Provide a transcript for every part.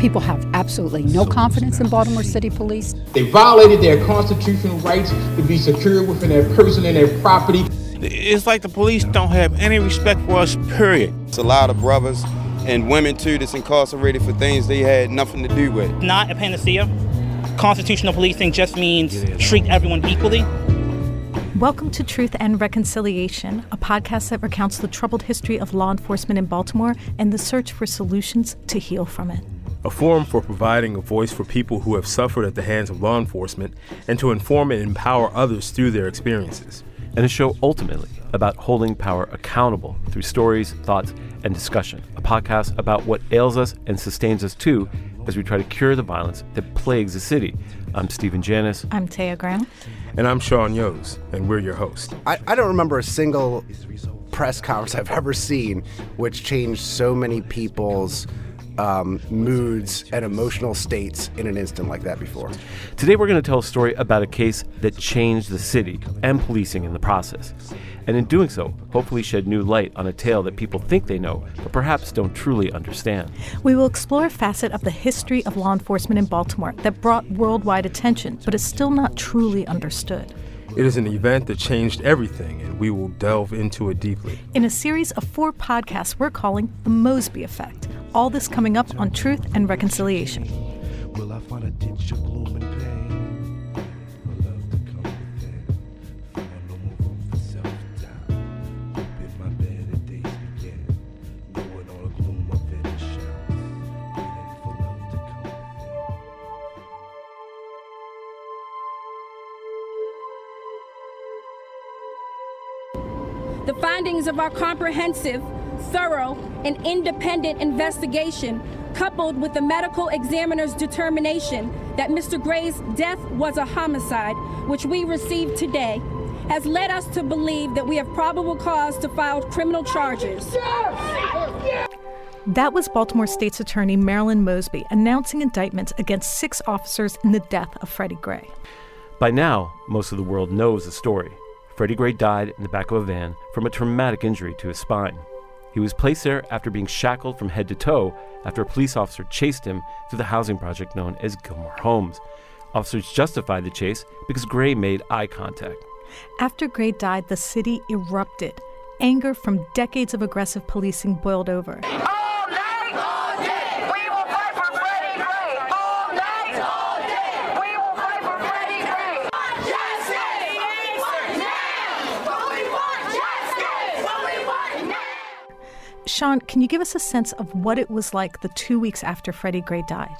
People have absolutely no confidence in Baltimore City Police. They violated their constitutional rights to be secure within their person and their property. It's like the police don't have any respect for us, period. It's a lot of brothers and women, too, that's incarcerated for things they had nothing to do with. Not a panacea. Constitutional policing just means treat everyone equally. Welcome to Truth and Reconciliation, a podcast that recounts the troubled history of law enforcement in Baltimore and the search for solutions to heal from it. A forum for providing a voice for people who have suffered at the hands of law enforcement and to inform and empower others through their experiences. And a show ultimately about holding power accountable through stories, thoughts, and discussion. A podcast about what ails us and sustains us too as we try to cure the violence that plagues the city. I'm Stephen Janis. I'm Taya Graham. And I'm Sean Yos, and we're your hosts. I don't remember a single press conference I've ever seen which changed so many people's moods and emotional states in an instant like that before. Today we're going to tell a story about a case that changed the city and policing in the process. And in doing so, hopefully shed new light on a tale that people think they know, but perhaps don't truly understand. We will explore a facet of the history of law enforcement in Baltimore that brought worldwide attention, but is still not truly understood. It is an event that changed everything, and we will delve into it deeply. In a series of 4 podcasts we're calling The Mosby Effect. All this coming up on Truth and Reconciliation. Will I find a ditch of gloom and pain? For love to come within. Find no more room for self-doubt. Hope in my better days begin. Knowing all the gloom within the shouts. Waiting for love to come within. The findings of our comprehensive, thorough, and independent investigation, coupled with the medical examiner's determination that Mr. Gray's death was a homicide, which we received today, has led us to believe that we have probable cause to file criminal charges. That was Baltimore State's Attorney Marilyn Mosby announcing indictments against 6 officers in the death of Freddie Gray. By now, most of the world knows the story. Freddie Gray died in the back of a van from a traumatic injury to his spine. He was placed there after being shackled from head to toe after a police officer chased him through the housing project known as Gilmore Homes. Officers justified the chase because Gray made eye contact. After Gray died, the city erupted. Anger from decades of aggressive policing boiled over. All night, all day, we will fight for Freddie Gray. All night, all day, we will fight for Freddie Gray. Justice! We want now! We want justice! We want now! Sean, can you give us a sense of what it was like the 2 weeks after Freddie Gray died?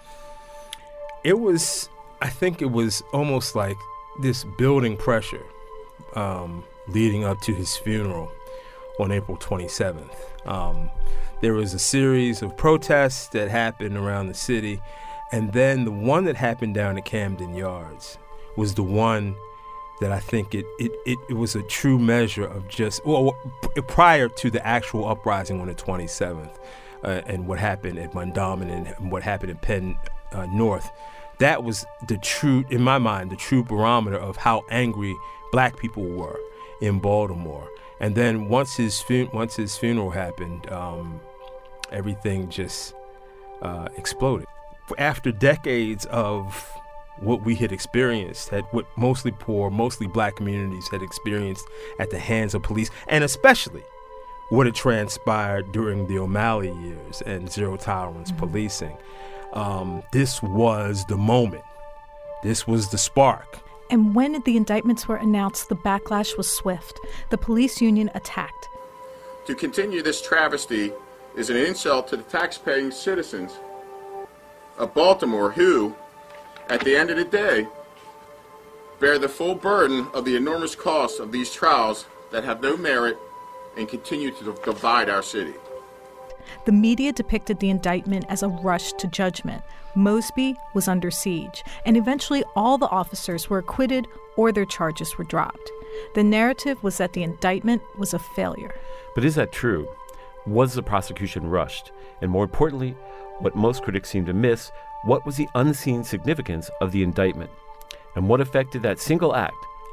I think it was almost like this building pressure leading up to his funeral on April 27th. There was a series of protests that happened around the city, and then the one that happened down at Camden Yards was the one that I think it was a true measure of prior to the actual uprising on the 27th and what happened at Mondawmin and what happened in Penn North. That was in my mind, the true barometer of how angry black people were in Baltimore. And then once his funeral happened, everything just exploded. After decades of what we had experienced, what mostly poor, mostly black communities had experienced at the hands of police, and especially what had transpired during the O'Malley years and zero tolerance policing. This was the moment. This was the spark. And when the indictments were announced, the backlash was swift. The police union attacked. To continue this travesty is an insult to the taxpaying citizens of Baltimore who, at the end of the day, bear the full burden of the enormous costs of these trials that have no merit and continue to divide our city. The media depicted the indictment as a rush to judgment. Mosby was under siege, and eventually all the officers were acquitted or their charges were dropped. The narrative was that the indictment was a failure. But is that true? Was the prosecution rushed? And more importantly, what most critics seem to miss, what was the unseen significance of the indictment? And what effect did that single act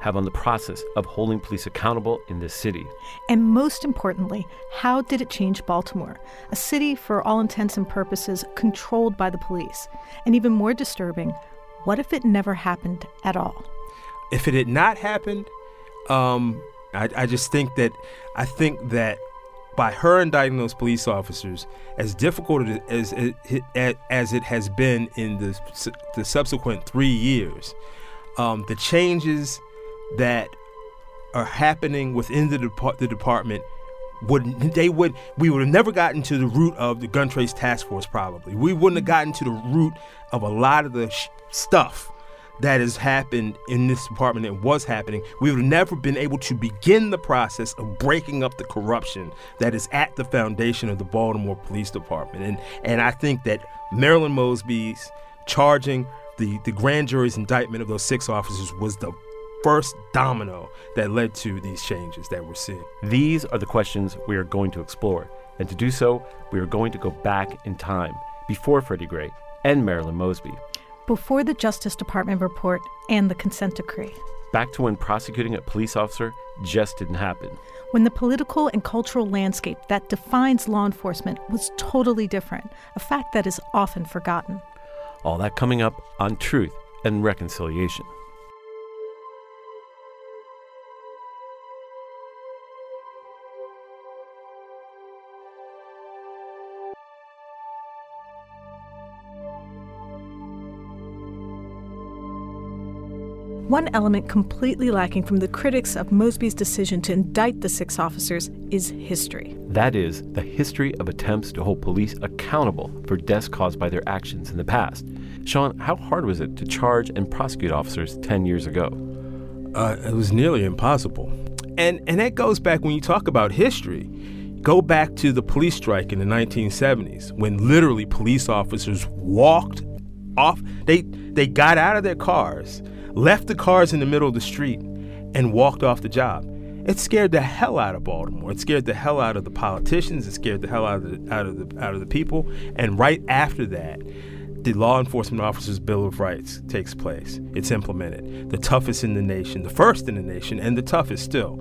have on the process of holding police accountable in this city? And most importantly, how did it change Baltimore, a city for all intents and purposes controlled by the police? And even more disturbing, what if it never happened at all? If it had not happened, I just think that by her indicting those police officers, as difficult as it has been in the subsequent 3 years, the changes that are happening within the department we would have never gotten to the root of the gun trace task force. Probably we wouldn't have gotten to the root of a lot of the stuff that has happened in this department and was happening. We would have never been able to begin the process of breaking up the corruption that is at the foundation of the Baltimore Police Department. And I think that Marilyn Mosby's charging the grand jury's indictment of those 6 officers was the first domino that led to these changes that we're seeing. These are the questions we are going to explore. And to do so, we are going to go back in time, before Freddie Gray and Marilyn Mosby. Before the Justice Department report and the consent decree. Back to when prosecuting a police officer just didn't happen. When the political and cultural landscape that defines law enforcement was totally different, a fact that is often forgotten. All that coming up on Truth and Reconciliation. One element completely lacking from the critics of Mosby's decision to indict the 6 officers is history. That is, the history of attempts to hold police accountable for deaths caused by their actions in the past. Sean, how hard was it to charge and prosecute officers 10 years ago? It was nearly impossible. And that goes back, when you talk about history, go back to the police strike in the 1970s, when literally police officers walked off. They got out of their cars, left the cars in the middle of the street, and walked off the job. It scared the hell out of Baltimore. It scared the hell out of the politicians. It scared the hell out of the people. And right after that, the Law Enforcement Officers' Bill of Rights takes place. It's implemented. The toughest in the nation, the first in the nation, and the toughest still.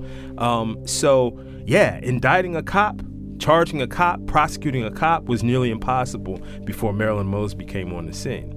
Indicting a cop, charging a cop, prosecuting a cop was nearly impossible before Marilyn Mosby came on the scene.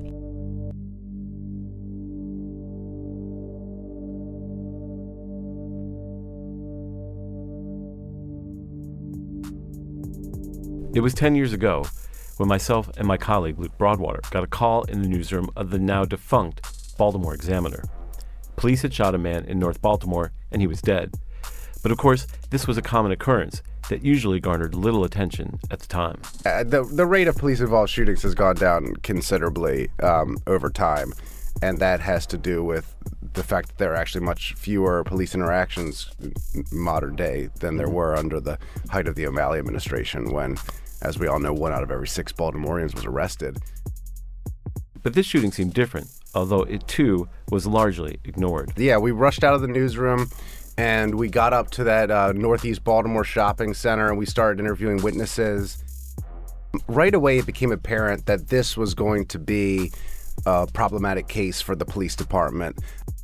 It was 10 years ago when myself and my colleague Luke Broadwater got a call in the newsroom of the now defunct Baltimore Examiner. Police had shot a man in North Baltimore and he was dead. But of course, this was a common occurrence that usually garnered little attention at the time. The rate of police-involved shootings has gone down considerably over time, and that has to do with the fact that there are actually much fewer police interactions in modern day than there were under the height of the O'Malley administration, when, as we all know, 1 out of every 6 Baltimoreans was arrested. But this shooting seemed different, although it too was largely ignored. Yeah, we rushed out of the newsroom and we got up to that Northeast Baltimore shopping center and we started interviewing witnesses. Right away, it became apparent that this was going to be a problematic case for the police department.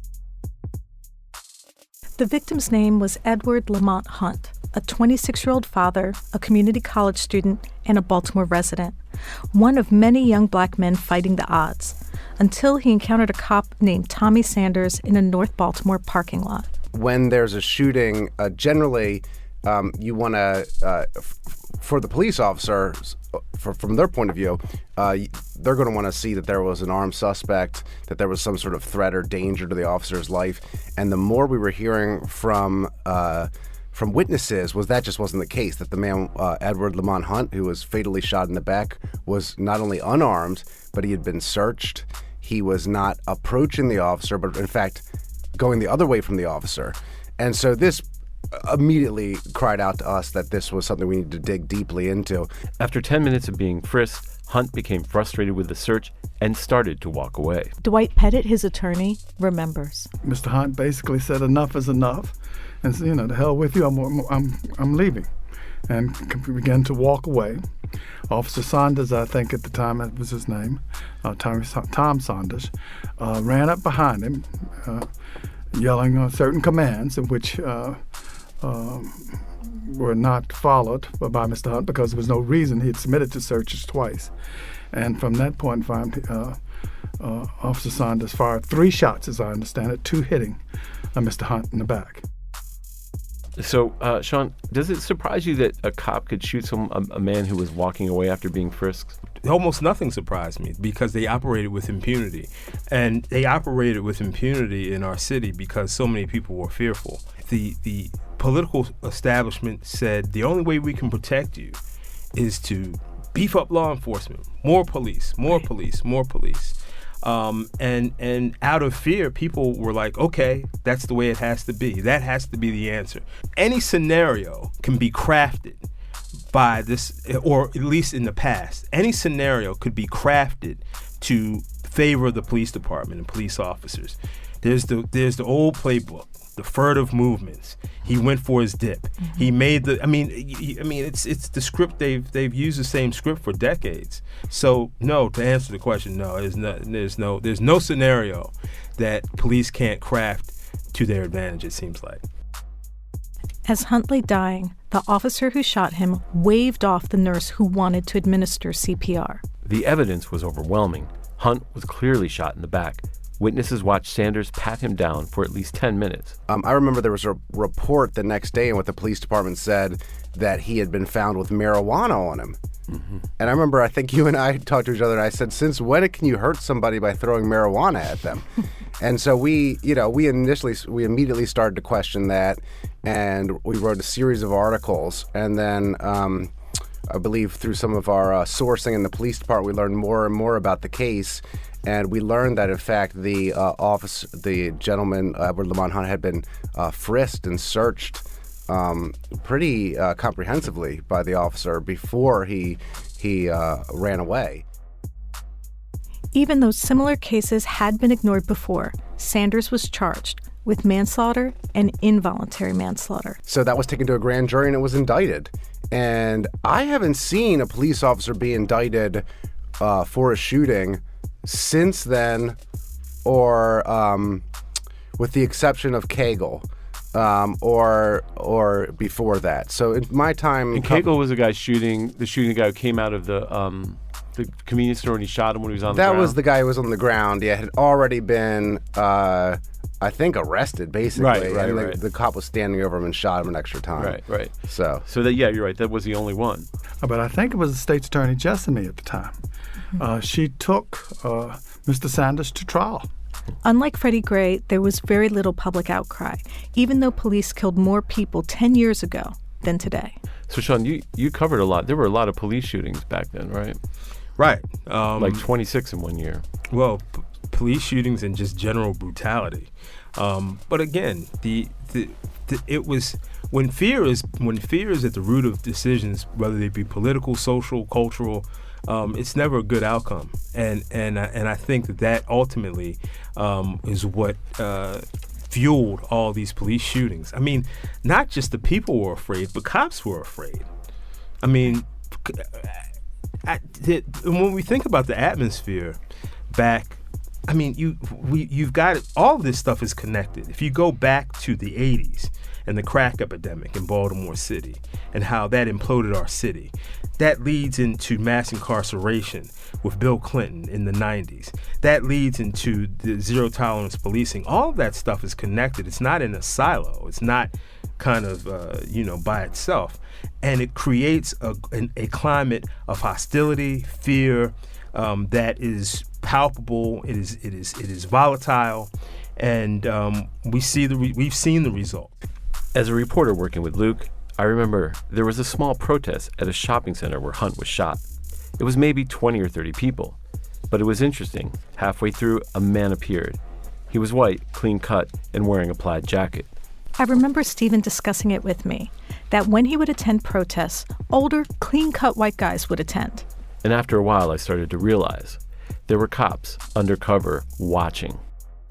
The victim's name was Edward Lamont Hunt, a 26-year-old father, a community college student, and a Baltimore resident. One of many young black men fighting the odds, until he encountered a cop named Tommy Sanders in a North Baltimore parking lot. When there's a shooting, generally you want to, for the police officers, from their point of view, they're going to want to see that there was an armed suspect, that there was some sort of threat or danger to the officer's life. And the more we were hearing from witnesses was that just wasn't the case, that the man, Edward Lamont Hunt, who was fatally shot in the back, was not only unarmed, but he had been searched. He was not approaching the officer, but in fact going the other way from the officer. And so this immediately cried out to us that this was something we needed to dig deeply into. After 10 minutes of being frisked, Hunt became frustrated with the search and started to walk away. Dwight Pettit, his attorney, remembers. Mr. Hunt basically said enough is enough, and said, the hell with you, I'm leaving, and began to walk away. Officer Saunders, I think at the time that was his name, Tom Saunders, ran up behind him, yelling certain commands, in which were not followed by Mr. Hunt because there was no reason. He had submitted to searches twice. And from that point in time, Officer Saunders fired 3 shots, as I understand it, 2 hitting Mr. Hunt in the back. So, Sean, does it surprise you that a cop could shoot a man who was walking away after being frisked? Almost nothing surprised me because they operated with impunity. And they operated with impunity in our city because so many people were fearful. The political establishment said the only way we can protect you is to beef up law enforcement, more police, more police, more police. And out of fear, people were like, okay, that's the way it has to be. That has to be the answer. Any scenario can be crafted by this, or at least in the past, any scenario could be crafted to favor the police department and police officers. There's the old playbook, the furtive movements. He went for his dip. Mm-hmm. He made the. I mean, it's the script they've used the same script for decades. So no, to answer the question, no, there's no scenario that police can't craft to their advantage. It seems like. As Hunt lay dying, the officer who shot him waved off the nurse who wanted to administer CPR. The evidence was overwhelming. Hunt was clearly shot in the back. Witnesses watched Sanders pat him down for at least 10 minutes. I remember there was a report the next day in what the police department said that he had been found with marijuana on him. Mm-hmm. And I remember, I think you and I talked to each other, and I said, since when can you hurt somebody by throwing marijuana at them? And so we immediately started to question that, and we wrote a series of articles. And then I believe through some of our sourcing in the police department, we learned more and more about the case. And we learned that, in fact, the gentleman, Edward Lamont Hunt, had been frisked and searched pretty comprehensively by the officer before he ran away. Even though similar cases had been ignored before, Sanders was charged with manslaughter and involuntary manslaughter. So that was taken to a grand jury and it was indicted. And I haven't seen a police officer be indicted for a shooting since then, or with the exception of Cagle, or before that. So in my time, and Cagle was the guy shooting the guy who came out of the convenience store and he shot him when he was on the ground. That was the guy who was on the ground. Yeah, had already been, I think, arrested basically. Right. The cop was standing over him and shot him an extra time. Right. So that, yeah, you're right. That was the only one. But I think it was the state's attorney Jessamy at the time. She took Mr. Sanders to trial. Unlike Freddie Gray, there was very little public outcry, even though police killed more people 10 years ago than today. So, Sean, you covered a lot. There were a lot of police shootings back then, right? Right. Like 26 in 1 year. Well, police shootings and just general brutality. But again, it was when fear is at the root of decisions, whether they be political, social, cultural. It's never a good outcome, and I think that ultimately is what fueled all these police shootings. I mean, not just the people were afraid, but cops were afraid. I mean, when we think about the atmosphere back, I mean, you've got it, all of this stuff is connected. If you go back to the 80s and the crack epidemic in Baltimore City and how that imploded our city, that leads into mass incarceration with Bill Clinton in the 90s. That leads into the zero tolerance policing. All of that stuff is connected. It's not in a silo. It's not kind of, by itself. And it creates a climate of hostility, fear, that is palpable. It is volatile, and we've seen the result. As a reporter working with Luke, I remember there was a small protest at a shopping center where Hunt was shot. It was maybe 20 or 30 people, but it was interesting. Halfway through, a man appeared. He was white, clean cut, and wearing a plaid jacket. I remember Stephen discussing it with me, that when he would attend protests, older, clean-cut white guys would attend. And after a while, I started to realize there were cops undercover watching.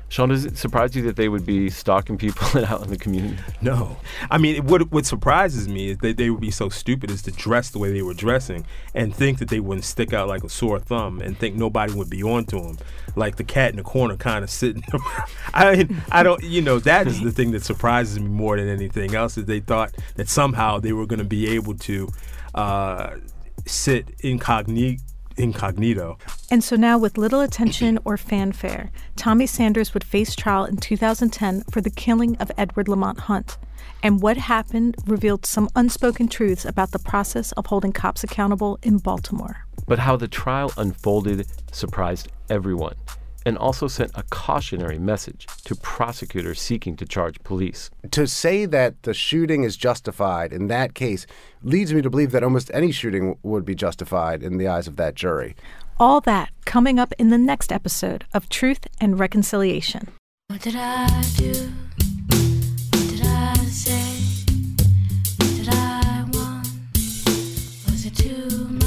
Sean, does it surprise you that they would be stalking people out in the community? No. I mean, what surprises me is that they would be so stupid as to dress the way they were dressing and think that they wouldn't stick out like a sore thumb and think nobody would be onto them, like the cat in the corner kind of sitting around. I don't, that is the thing that surprises me more than anything else, is they thought that somehow they were going to be able to sit incognito. And so now, with little attention or fanfare, Tommy Sanders would face trial in 2010 for the killing of Edward Lamont Hunt. And what happened revealed some unspoken truths about the process of holding cops accountable in Baltimore. But how the trial unfolded surprised everyone, and also sent a cautionary message to prosecutors seeking to charge police. To say that the shooting is justified in that case leads me to believe that almost any shooting would be justified in the eyes of that jury. All that coming up in the next episode of Truth and Reconciliation. What did I do? What did I say? What did I want? Was it too much?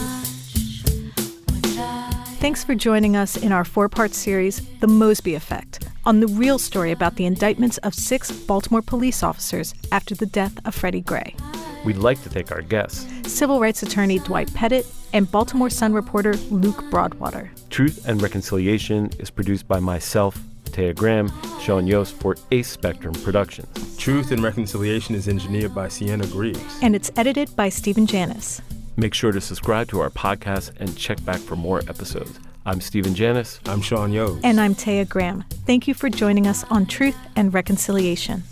Thanks for joining us in our 4-part series, The Mosby Effect, on the real story about the indictments of 6 Baltimore police officers after the death of Freddie Gray. We'd like to thank our guests, civil rights attorney Dwight Pettit and Baltimore Sun reporter Luke Broadwater. Truth and Reconciliation is produced by myself, Taya Graham, Sean Yost for Ace Spectrum Productions. Truth and Reconciliation is engineered by Sienna Greaves. And it's edited by Stephen Janis. Make sure to subscribe to our podcast and check back for more episodes. I'm Stephen Janis. I'm Sean Yost. And I'm Taya Graham. Thank you for joining us on Truth and Reconciliation.